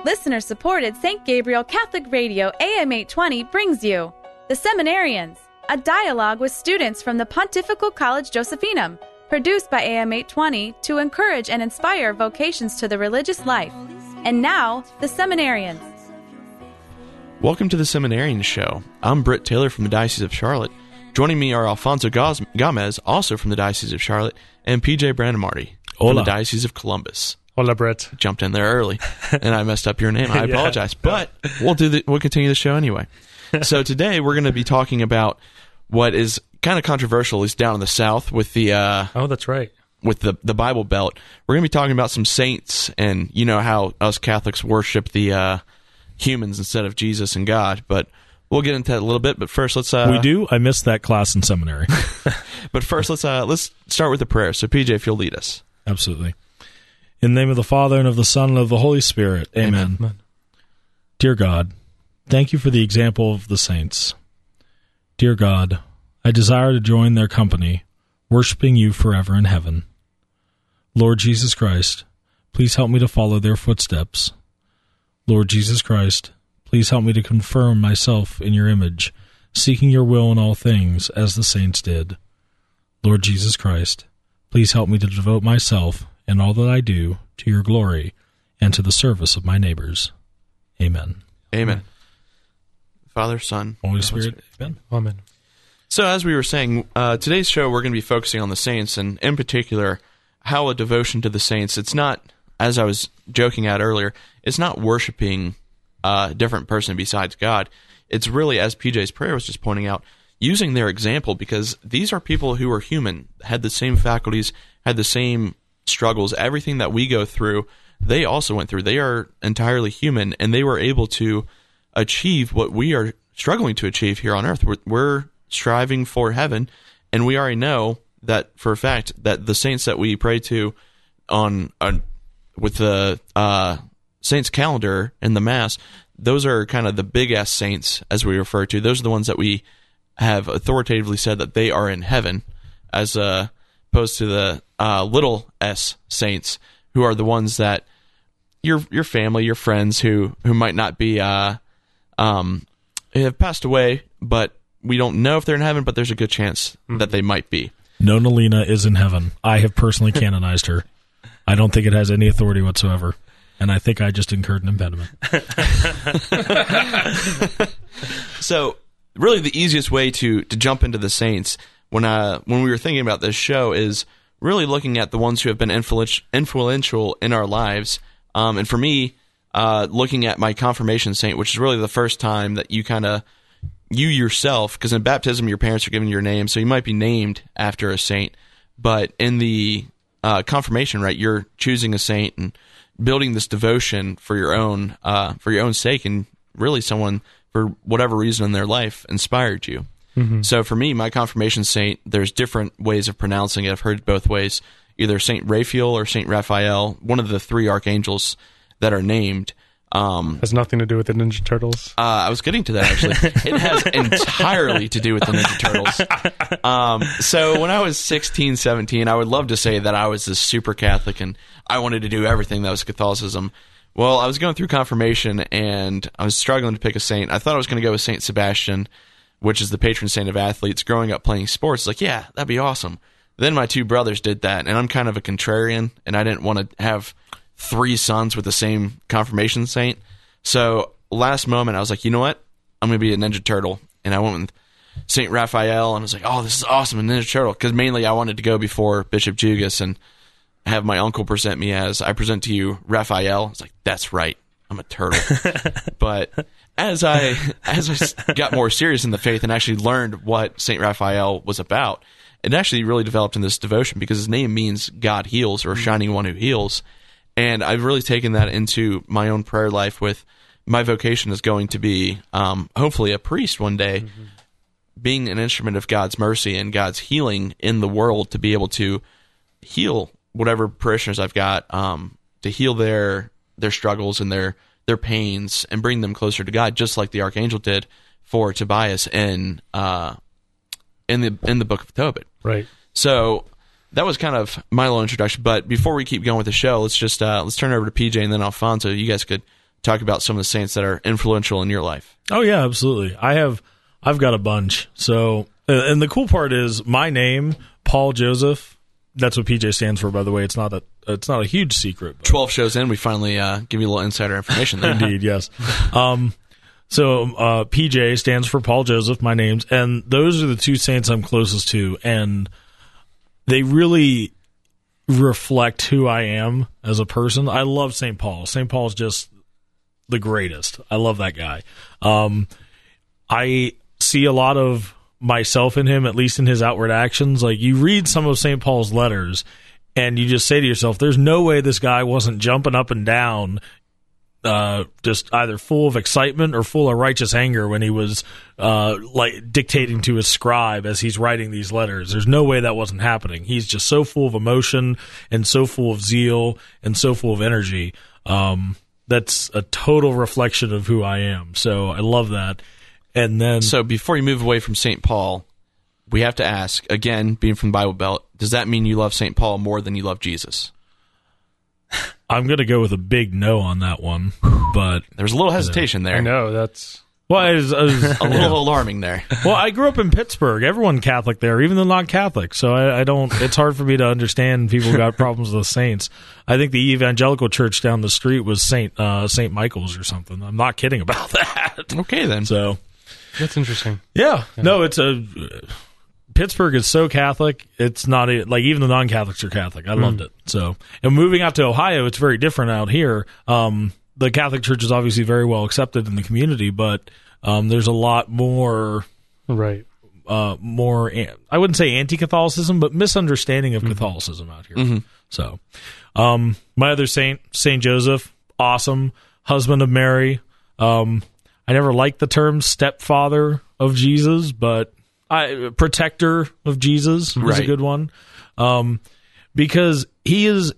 Listener-supported St. Gabriel Catholic Radio AM 820 brings you The Seminarians, a dialogue with students from the Pontifical College Josephinum, produced by AM 820 to encourage and inspire vocations to the religious life. And now, The Seminarians. Welcome to The Seminarians Show. I'm Britt Taylor from the Diocese of Charlotte. Joining me are Alfonso Gomez, also from the Diocese of Charlotte, and PJ Brandemarty from the Diocese of Columbus. Hola, Brett. Jumped in there early, and I messed up your name. I apologize, but we'll continue the show anyway. So today we're going to be talking about what is kind of controversial, at least down in the South, with the that's right, with the Bible Belt. We're going to be talking about some saints, and you know how us Catholics worship the humans instead of Jesus and God, but we'll get into that a little bit. But first, let's we do. I missed that class in seminary. But first, let's start with the prayer. So, PJ, if you'll lead us. Absolutely. In the name of the Father, and of the Son, and of the Holy Spirit. Amen. Amen. Dear God, thank you for the example of the saints. Dear God, I desire to join their company, worshiping you forever in heaven. Lord Jesus Christ, please help me to follow their footsteps. Lord Jesus Christ, please help me to confirm myself in your image, seeking your will in all things, as the saints did. Lord Jesus Christ, please help me to devote myself and all that I do to your glory and to the service of my neighbors. Amen. Amen. Father, Son, Holy Spirit. Amen. Amen. So as we were saying, today's show we're going to be focusing on the saints, and in particular, how a devotion to the saints, it's not, as I was joking at earlier, it's not worshiping a different person besides God. It's really, as PJ's prayer was just pointing out, using their example, because these are people who are human, had the same faculties, had the same struggles, everything that we go through, they also went through. They are entirely human, and they were able to achieve what we are struggling to achieve here on earth. We're striving for heaven, and we already know that for a fact that the saints that we pray to with the saints calendar and the Mass, those are kind of the big-ass saints, as we refer to. Those are the ones that we have authoritatively said that they are in heaven, as opposed to the little s saints, who are the ones that your family, your friends who might not be have passed away, but we don't know if they're in heaven, but there's a good chance that they might be. Nona Lena is in heaven. I have personally canonized her. I don't think it has any authority whatsoever, and I think I just incurred an impediment. So, really, the easiest way to jump into the saints when we were thinking about this show is really looking at the ones who have been influential in our lives. And for me, looking at my confirmation saint, which is really the first time that you yourself, because in baptism your parents are giving your name, so you might be named after a saint, but in the confirmation, right, you're choosing a saint and building this devotion for your own sake, and really someone, for whatever reason in their life, inspired you. Mm-hmm. So for me, my confirmation saint, there's different ways of pronouncing it. I've heard both ways, either Saint Raphael or Saint Raphael, one of the three archangels that are named. Has nothing to do with the Ninja Turtles. I was getting to that, actually. It has entirely to do with the Ninja Turtles. So when I was 16, 17, I would love to say that I was this super Catholic and I wanted to do everything that was Catholicism. Well, I was going through confirmation and I was struggling to pick a saint. I thought I was going to go with Saint Sebastian, which is the patron saint of athletes. Growing up playing sports, like, yeah, that'd be awesome. Then my two brothers did that, and I'm kind of a contrarian, and I didn't want to have three sons with the same confirmation saint. So last moment, I was like, you know what? I'm going to be a Ninja Turtle. And I went with Saint Raphael, and I was like, oh, this is awesome, a Ninja Turtle. Because mainly I wanted to go before Bishop Jugas and have my uncle present me as, I present to you Raphael. I was like, that's right, I'm a turtle. But as I got more serious in the faith and actually learned what Saint Raphael was about, it actually really developed in this devotion, because his name means God heals, or shining one who heals. And I've really taken that into my own prayer life. With my vocation is going to be hopefully a priest one day, being an instrument of God's mercy and God's healing in the world, to be able to heal whatever parishioners I've got, to heal their struggles and their pains, and bring them closer to God, just like the archangel did for Tobias in the book of Tobit. Right. So that was kind of my little introduction. But before we keep going with the show, let's turn it over to PJ and then Alfonso. You guys could talk about some of the saints that are influential in your life. Oh yeah, absolutely. I've got a bunch. So, and the cool part is my name, Paul Joseph. That's what PJ stands for, by the way. It's not a huge secret. But 12 shows in, we finally give you a little insider information there. Indeed, yes. So PJ stands for Paul Joseph, my name's, and those are the two saints I'm closest to, and they really reflect who I am as a person. I love St. Paul. St. Paul's just the greatest. I love that guy. I see a lot of myself in him, at least in his outward actions. Like, you read some of St. Paul's letters, and you just say to yourself, there's no way this guy wasn't jumping up and down, just either full of excitement or full of righteous anger when he was like dictating to his scribe as he's writing these letters. There's no way that wasn't happening. He's just so full of emotion and so full of zeal and so full of energy. That's a total reflection of who I am. So I love that. And then, so before you move away from St. Paul, we have to ask, again, being from the Bible Belt, does that mean you love St. Paul more than you love Jesus? I'm going to go with a big no on that one, but there's a little hesitation there. I know, that's... Well, it was a little alarming there. Well, I grew up in Pittsburgh. Everyone Catholic there, even the non-Catholic. So I don't. It's hard for me to understand people who got problems with saints. I think the evangelical church down the street was Saint Michael's or something. I'm not kidding about that. Okay, then. So that's interesting. Yeah. No, it's Pittsburgh is so Catholic. It's not like even the non-Catholics are Catholic. I loved it. So, and moving out to Ohio, it's very different out here. The Catholic Church is obviously very well accepted in the community, but there's a lot more, right? More, I wouldn't say anti-Catholicism, but misunderstanding of Catholicism out here. Mm-hmm. So, my other saint, Saint Joseph, awesome, husband of Mary. I never liked the term stepfather of Jesus, but protector of Jesus is a good one, because he is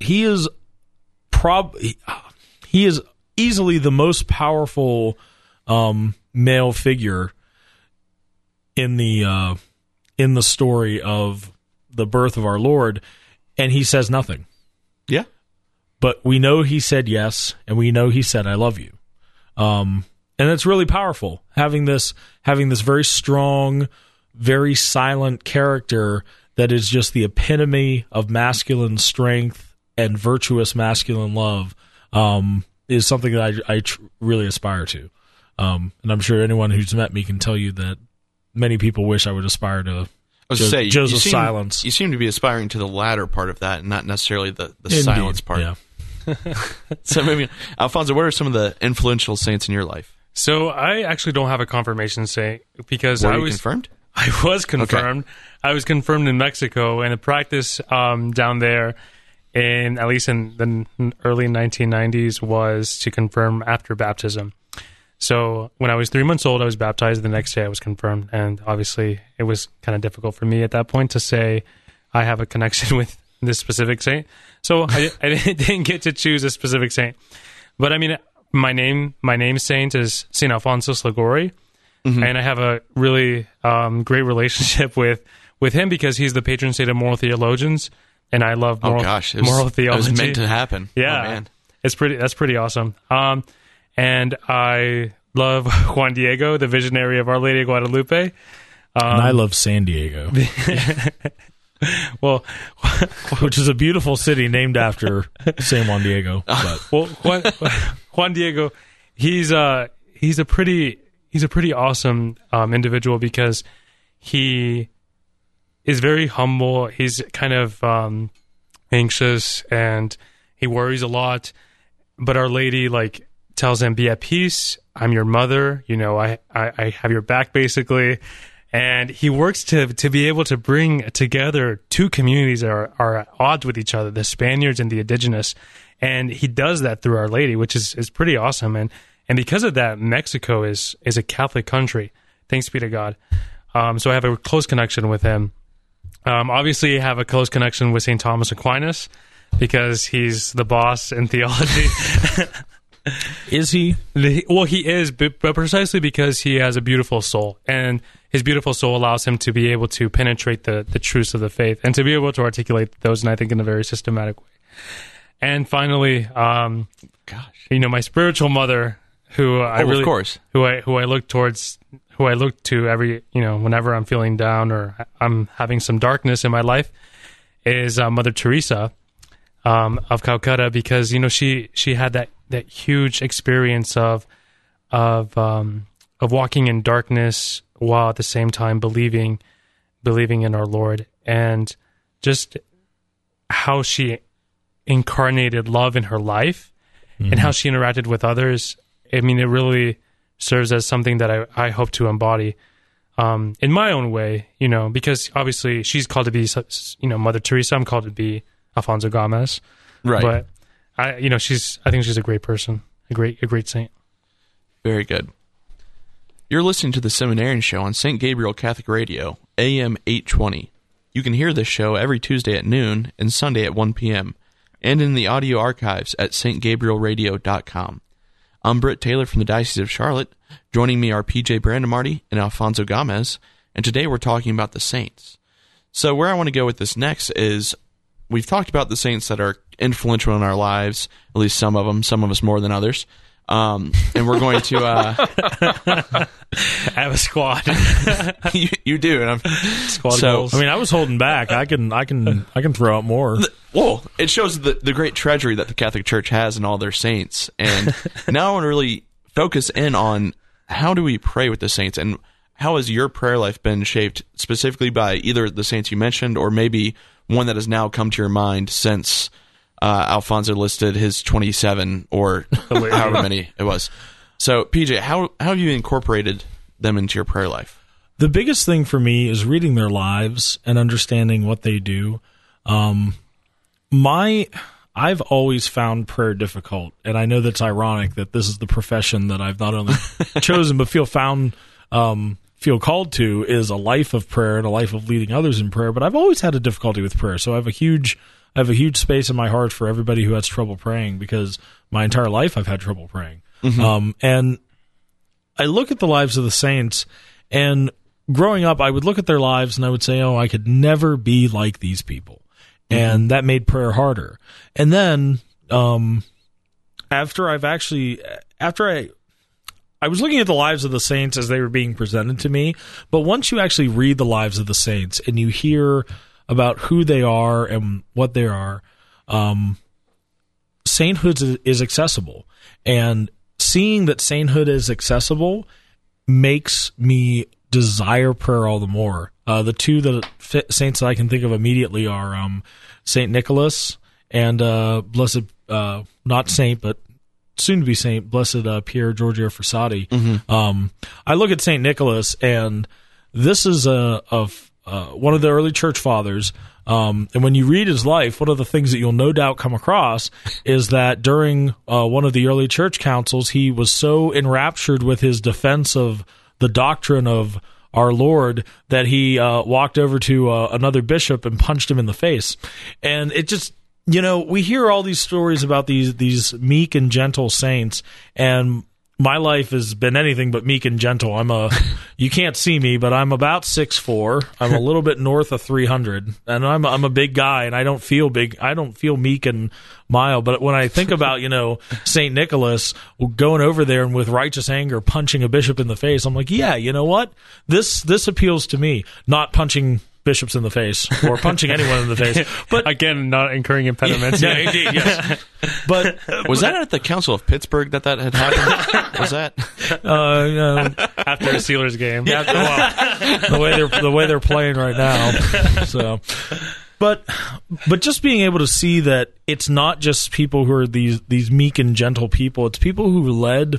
easily the most powerful male figure in the story of the birth of our Lord, and he says nothing. Yeah, but we know he said yes, and we know he said I love you, and it's really powerful having this very strong, very silent character that is just the epitome of masculine strength and virtuous masculine love. Is something that I really aspire to. And I'm sure anyone who's met me can tell you that many people wish I would aspire to Joseph's silence. You seem to be aspiring to the latter part of that and not necessarily the silence part. Yeah. So maybe, Alfonso, what are some of the influential saints in your life? So I actually don't have a confirmation saint because Were you confirmed? I was confirmed. Okay. I was confirmed in Mexico, and a practice down there, at least in the early 1990s, was to confirm after baptism. So when I was 3 months old, I was baptized. The next day I was confirmed. And obviously it was kind of difficult for me at that point to say I have a connection with this specific saint. So I didn't get to choose a specific saint. But I mean, my name saint is St. Alfonso Liguori. Mm-hmm. And I have a really great relationship with him because he's the patron saint of moral theologians. And I love moral theology. It was meant to happen. Yeah, oh, man. That's pretty awesome. And I love Juan Diego, the visionary of Our Lady of Guadalupe. And I love San Diego. Well, which is a beautiful city named after San Juan Diego. But. Well, Juan Diego, he's a pretty awesome individual because he is very humble. He's kind of anxious and he worries a lot. But Our Lady tells him, "Be at peace. I'm your mother. You know, I have your back, basically." And he works to be able to bring together two communities that are at odds with each other, the Spaniards and the indigenous. And he does that through Our Lady, which is pretty awesome. And because of that, Mexico is a Catholic country. Thanks be to God. So I have a close connection with him. Obviously, I have a close connection with St. Thomas Aquinas because he's the boss in theology. Is he? Well, he is, but precisely because he has a beautiful soul. And his beautiful soul allows him to be able to penetrate the truths of the faith and to be able to articulate those, and I think in a very systematic way. And finally, my spiritual mother, who I really, of course, who I look towards, who I look to every, whenever I'm feeling down or I'm having some darkness in my life, is Mother Teresa of Calcutta, because she had that huge experience of walking in darkness while at the same time believing in our Lord, and just how she incarnated love in her life and how she interacted with others. I mean, it really serves as something that I hope to embody in my own way, because obviously she's called to be, Mother Teresa. I'm called to be Alfonso Gomez. Right. But I think she's a great person, a great saint. Very good. You're listening to the Seminarian Show on St. Gabriel Catholic Radio, AM 820. You can hear this show every Tuesday at noon and Sunday at 1 p.m., and in the audio archives at stgabrielradio.com. I'm Britt Taylor from the Diocese of Charlotte. Joining me are PJ Brandemarty and Alfonso Gomez, and today we're talking about the saints. So where I want to go with this next is, we've talked about the saints that are influential in our lives, at least some of us more than others. And we're going to I have a squad. you do, and I'm squad goals. I mean, I was holding back. I can throw out more. Well, it shows the great treasury that the Catholic Church has in all their saints. And now I want to really focus in on, how do we pray with the saints, and how has your prayer life been shaped specifically by either the saints you mentioned, or maybe one that has now come to your mind since Alfonso listed his 27 or however many it was. So, PJ, how have you incorporated them into your prayer life? The biggest thing for me is reading their lives and understanding what they do. I've always found prayer difficult, and I know that's ironic that this is the profession that I've not only chosen but feel called to, is a life of prayer and a life of leading others in prayer. But I've always had a difficulty with prayer, so I have a huge space in my heart for everybody who has trouble praying, because my entire life I've had trouble praying. And I look at the lives of the saints, and growing up, I would look at their lives and I would say, oh, I could never be like these people. And that made prayer harder. And then after I was looking at the lives of the saints as they were being presented to me, but once you actually read the lives of the saints and you hear about who they are and what they are, sainthood is accessible. And seeing that sainthood is accessible makes me desire prayer all the more. The two saints that I can think of immediately are Saint Nicholas and blessed, not saint, but soon to be saint, blessed Pier Giorgio Frassati. I look at Saint Nicholas, and this is one of the early church fathers. And when you read his life, one of the things that you'll no doubt come across is that during one of the early church councils, he was so enraptured with his defense of the doctrine of our Lord that he walked over to another bishop and punched him in the face. And it just, we hear all these stories about these meek and gentle saints, and my life has been anything but meek and gentle. You can't see me, but I'm about 6'4". I'm a little bit north of 300, and I'm a big guy, and I don't feel big. I don't feel meek and mild. But when I think about, Saint Nicholas going over there and with righteous anger punching a bishop in the face, I'm like, yeah, you know what? This appeals to me. Not punching bishops in the face or punching anyone in the face, but again, not incurring impediments. Yeah, indeed, yes. But was that at the Council of Pittsburgh that had happened? Was that after a Steelers game? Yeah, the way they're playing right now. So, but just being able to see that it's not just people who are these meek and gentle people. It's people who led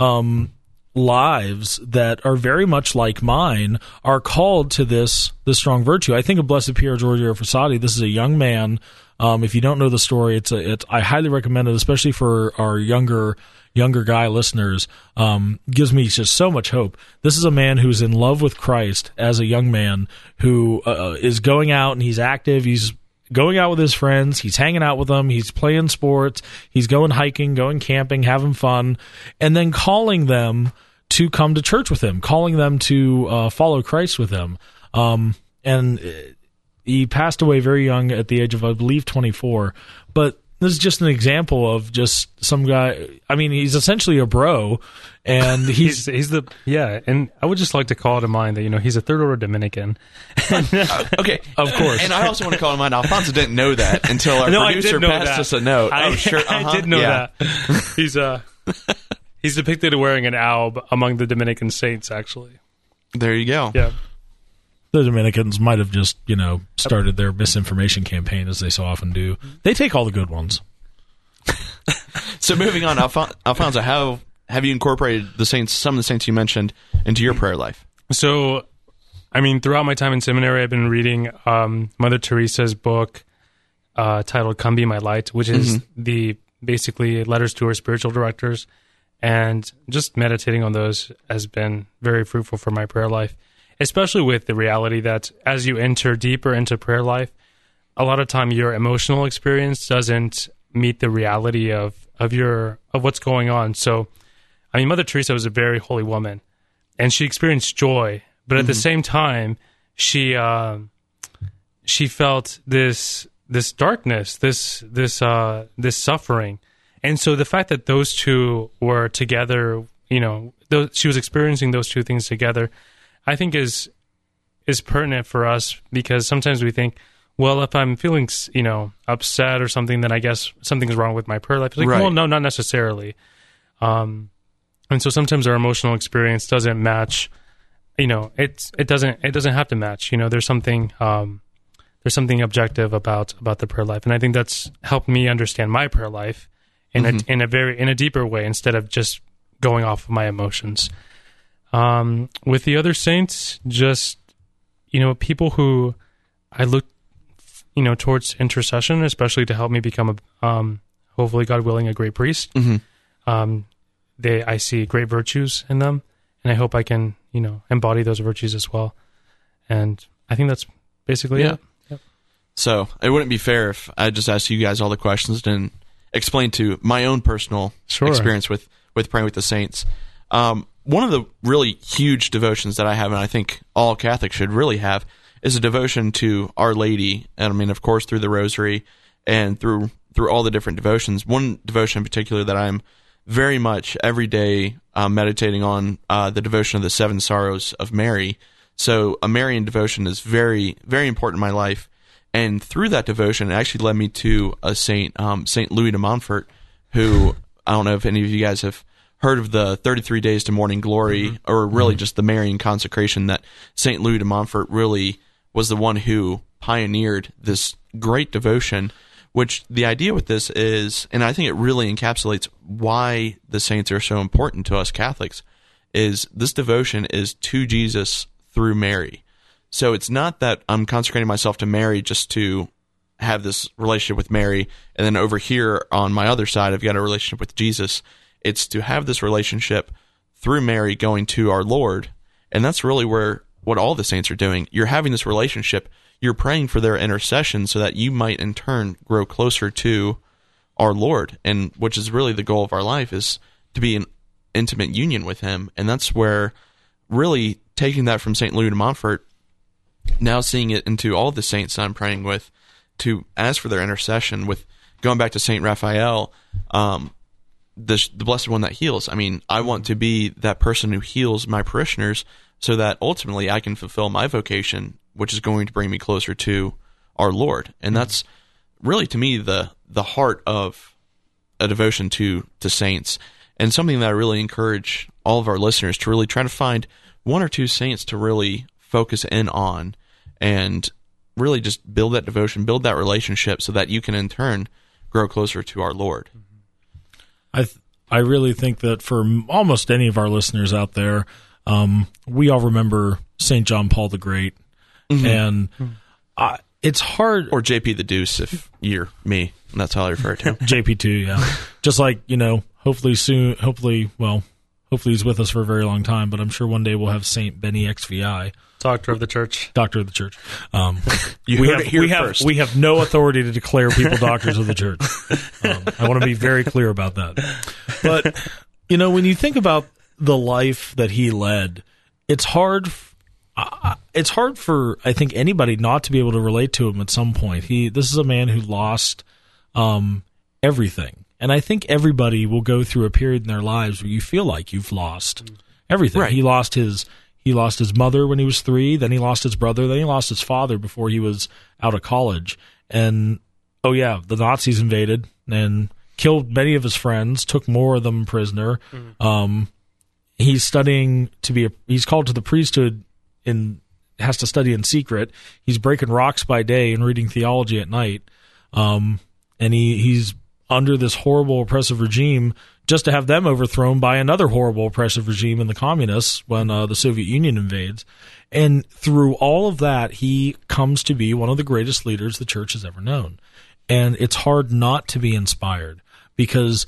lives that are very much like mine, are called to this strong virtue. I think of Blessed Pier Giorgio Frassati. This is a young man. If you don't know the story, I highly recommend it, especially for our younger guy listeners. Gives me just so much hope. This is a man who's in love with Christ as a young man, who is going out and he's active. He's going out with his friends. He's hanging out with them. He's playing sports. He's going hiking, going camping, having fun, and then calling them to come to church with him, calling them to follow Christ with him. And he passed away very young at the age of, I believe, 24. But this is just an example of just some guy. I mean, he's essentially a bro, and he's and I would just like to call to mind that he's a third order Dominican. Okay, of course. And I also want to call to mind Alfonso didn't know that until our producer passed us a note. I did know that. He's depicted wearing an alb among the Dominican saints. Actually, there you go. Yeah. The Dominicans might have just, started their misinformation campaign, as they so often do. They take all the good ones. So moving on, Alfonso, how have you incorporated some of the saints you mentioned into your prayer life? So, I mean, throughout my time in seminary, I've been reading Mother Teresa's book titled "Come Be My Light," which is basically letters to her spiritual directors, and just meditating on those has been very fruitful for my prayer life. Especially with the reality that as you enter deeper into prayer life, a lot of time your emotional experience doesn't meet the reality of what's going on. So, I mean, Mother Teresa was a very holy woman, and she experienced joy, but at the same time, she felt this darkness, this suffering, and so the fact that those two were together, she was experiencing those two things together, I think is pertinent for us, because sometimes we think, well, if I'm feeling, upset or something, then I guess something's wrong with my prayer life. It's like, well, no, not necessarily. And so sometimes our emotional experience doesn't match. It doesn't have to match. There's something objective about the prayer life, and I think that's helped me understand my prayer life in a deeper way, instead of just going off of my emotions. With the other saints, just, people who I look, towards intercession, especially to help me become hopefully, God willing, a great priest. I see great virtues in them, and I hope I can, embody those virtues as well. And I think that's basically it. Yep. So it wouldn't be fair if I just asked you guys all the questions and explained to my own personal experience with praying with the saints. One of the really huge devotions that I have, and I think all Catholics should really have, is a devotion to Our Lady. And I mean, of course, through the Rosary and through all the different devotions. One devotion in particular that I'm very much every day meditating on, the devotion of the Seven Sorrows of Mary. So a Marian devotion is very, very important in my life. And through that devotion, it actually led me to a saint, Saint Louis de Montfort, who, I don't know if any of you guys have heard of the 33 Days to Morning Glory, or really just the Marian consecration, that St. Louis de Montfort really was the one who pioneered this great devotion, which the idea with this is, and I think it really encapsulates why the saints are so important to us Catholics, is this devotion is to Jesus through Mary. So it's not that I'm consecrating myself to Mary just to have this relationship with Mary, and then over here on my other side, I've got a relationship with Jesus. It's to have this relationship through Mary going to our Lord, and that's really what all the saints are doing. You're having this relationship. You're praying for their intercession so that you might in turn grow closer to our Lord, and which is really the goal of our life, is to be in intimate union with Him. And that's where really taking that from St. Louis de Montfort, now seeing it into all the saints that I'm praying with, to ask for their intercession, with going back to St. Raphael, the Blessed One that heals. I mean, I want to be that person who heals my parishioners so that ultimately I can fulfill my vocation, which is going to bring me closer to our Lord. And that's really, to me, the heart of a devotion to saints, and something that I really encourage all of our listeners to really try to find one or two saints to really focus in on, and really just build that devotion, build that relationship, so that you can in turn grow closer to our Lord. I really think that for almost any of our listeners out there, we all remember St. John Paul the Great, and it's hard. Or JP the Deuce, if you're me. That's how I refer to him. JP2, yeah. Just like, hopefully soon, hopefully he's with us for a very long time, but I'm sure one day we'll have St. Benny XVI. Doctor of the Church. Doctor of the Church. First. We have no authority to declare people doctors of the Church. I want to be very clear about that. But, when you think about the life that he led, it's hard for, I think, anybody not to be able to relate to him at some point. This is a man who lost everything. And I think everybody will go through a period in their lives where you feel like you've lost everything. Right. He lost his mother when he was 3, then he lost his brother, then he lost his father before he was out of college. And the Nazis invaded and killed many of his friends, took more of them prisoner. He's studying he's called to the priesthood and has to study in secret. He's breaking rocks by day and reading theology at night. And he's under this horrible oppressive regime just to have them overthrown by another horrible oppressive regime in the communists when the Soviet Union invades. And through all of that, he comes to be one of the greatest leaders the church has ever known. And it's hard not to be inspired because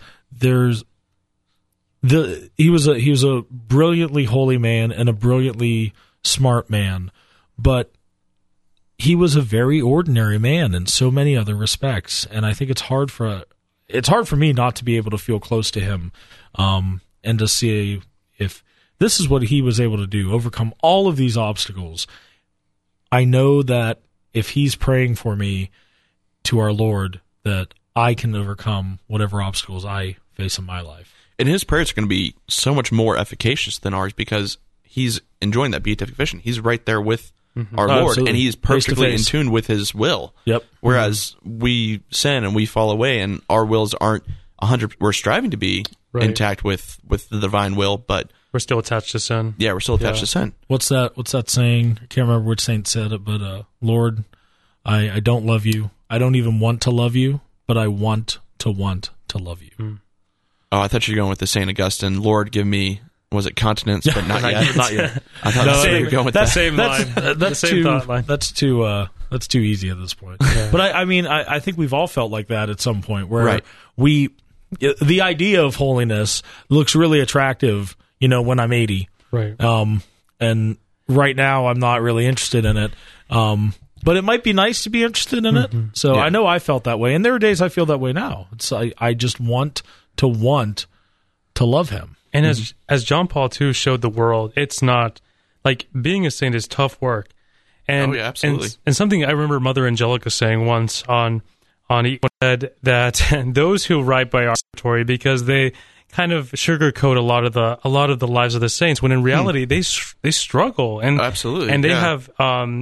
he was a brilliantly holy man and a brilliantly smart man, but he was a very ordinary man in so many other respects. And I think it's hard for me not to be able to feel close to him, and to see if this is what he was able to do, overcome all of these obstacles. I know that if he's praying for me to our Lord, that I can overcome whatever obstacles I face in my life. And his prayers are going to be so much more efficacious than ours because he's enjoying that beatific vision. He's right there with our Lord, Absolutely. and he's perfectly in Face-to-face. tune with his will. Yep. Whereas we sin and we fall away, and our wills aren't 100. We're striving to be intact with the divine will, but We're still attached to sin. yeah, we're still attached to sin. What's that saying? I can't remember which saint said it, but Lord, I don't love you. I don't even want to love you, but I want to love you. Oh, I thought you were going with the Saint Augustine. Lord, give me, was it continence, but not yet. Not yet. I thought that's where you were going with that. Same line. The same thought line. That's too easy at this point. But I think we've all felt like that at some point where the idea of holiness looks really attractive, when I'm 80. Right. And right now I'm not really interested in it. But it might be nice to be interested in it. So Yeah. I know I felt that way, and there are days I feel that way now. I just want to love him. And as John Paul II showed the world, it's not like being a saint is tough work. And, Oh, yeah, absolutely. And something I remember Mother Angelica saying once on said that those who write by oratory, because they kind of sugarcoat a lot of the lives of the saints, when in reality they struggle and Absolutely, and they yeah. have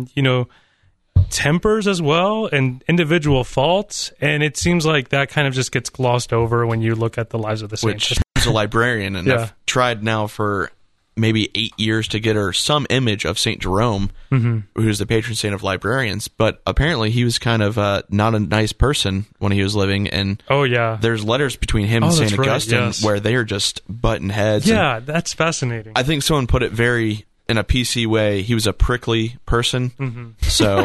tempers as well and individual faults, and it seems like that kind of just gets glossed over when you look at the lives of the saints. Which is a librarian, and Yeah. I've tried now for maybe 8 years to get her some image of St. Jerome, who's the patron saint of librarians, but apparently he was kind of not a nice person when he was living, and Oh yeah, there's letters between him and that's St. right, Augustine yes. where they are just butting heads. and yeah, that's fascinating. I think someone put it very in a PC way. He was a prickly person, so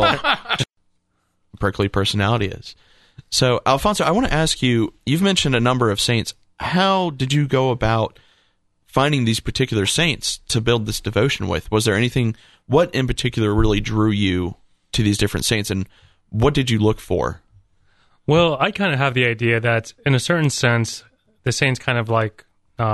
prickly personality is. So, Alfonso, I want to ask you. You've mentioned a number of saints. How did you go about finding these particular saints to build this devotion with? Was there anything? What in particular really drew you to these different saints, and what did you look for? Well, I kind of have the idea that, in a certain sense, the saints kind of like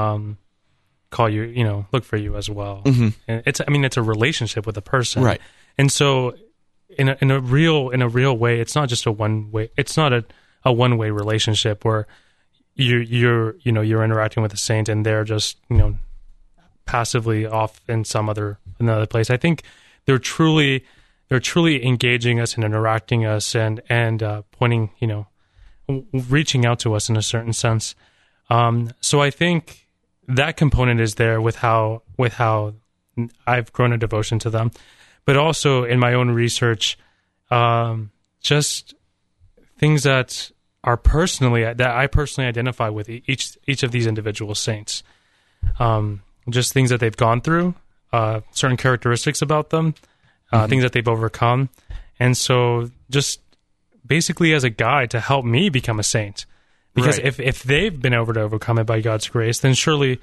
call you, look for you as well. And it's a relationship with a person, Right. And so, in a real way, it's not just a one way. It's not a one way relationship where you're interacting with a saint and they're just passively off in another place. I think they're truly engaging us and interacting us and pointing, reaching out to us in a certain sense. So I think that component is there with how I've grown a devotion to them, but also in my own research, just things that I personally identify with each of these individual saints. Just things that they've gone through, certain characteristics about them, things that they've overcome. And so just basically as a guide to help me become a saint. Because Right. if they've been able to overcome it by God's grace, then surely,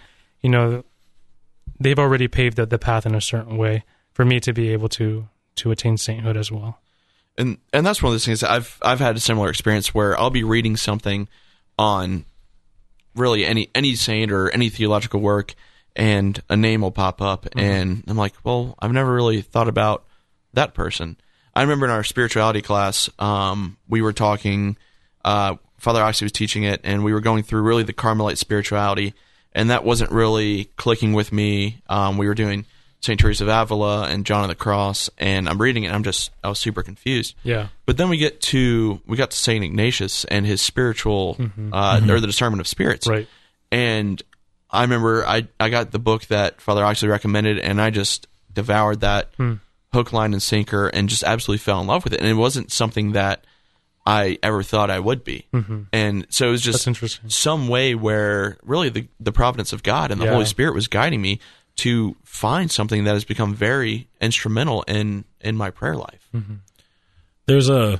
they've already paved the path in a certain way for me to be able to attain sainthood as well. And that's one of those things that I've had a similar experience where I'll be reading something on really any saint or any theological work, and a name will pop up, and I'm like, well, I've never really thought about that person. I remember in our spirituality class, we were talking Father Oxley was teaching it, and we were going through really the Carmelite spirituality, and that wasn't really clicking with me. We were doing St. Teresa of Avila and John of the Cross, and I'm reading it, and I was super confused. Yeah. But then we got to St. Ignatius and his spiritual, or the discernment of spirits. Right. And I remember I got the book that Father Oxley recommended, and I just devoured that hook, line, and sinker, and just absolutely fell in love with it. And it wasn't something that I ever thought I would be. And so it was just some way where really the providence of God and the Holy Spirit was guiding me to find something that has become very instrumental in my prayer life. There's a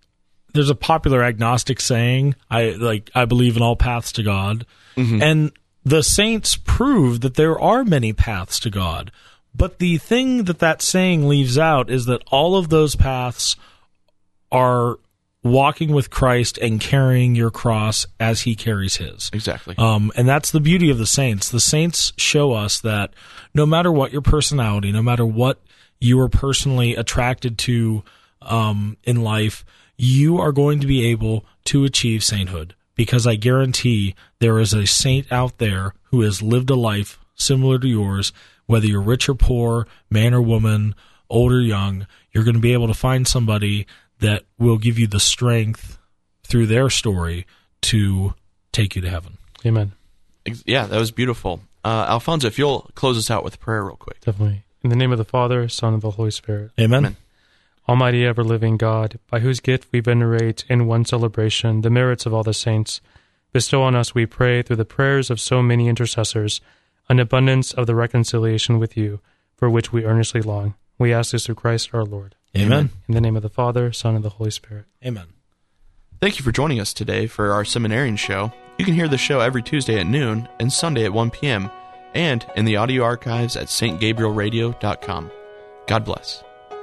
popular agnostic saying, I believe in all paths to God. And the saints prove that there are many paths to God. But the thing that saying leaves out is that all of those paths are walking with Christ and carrying your cross as he carries his. Exactly. And that's the beauty of the saints. The saints show us that no matter what your personality, no matter what you are personally attracted to in life, you are going to be able to achieve sainthood. Because I guarantee there is a saint out there who has lived a life similar to yours, whether you're rich or poor, man or woman, old or young, you're going to be able to find somebody that will give you the strength through their story to take you to heaven. Amen. Yeah, that was beautiful. Alfonso, if you'll close us out with prayer real quick. Definitely. In the name of the Father, Son, and the Holy Spirit. Amen. Almighty ever-living God, by whose gift we venerate in one celebration the merits of all the saints, bestow on us, we pray, through the prayers of so many intercessors, an abundance of the reconciliation with you, for which we earnestly long. We ask this through Christ our Lord. Amen. In the name of the Father, Son, and the Holy Spirit. Amen. Thank you for joining us today for our seminarian show. You can hear the show every Tuesday at noon and Sunday at 1 p.m. and in the audio archives at stgabrielradio.com. God bless.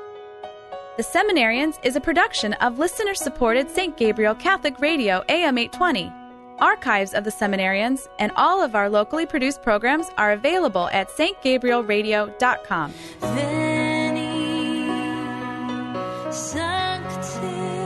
The Seminarians is a production of listener-supported St. Gabriel Catholic Radio AM 820. Archives of the Seminarians and all of our locally produced programs are available at stgabrielradio.com. Veni, Sancte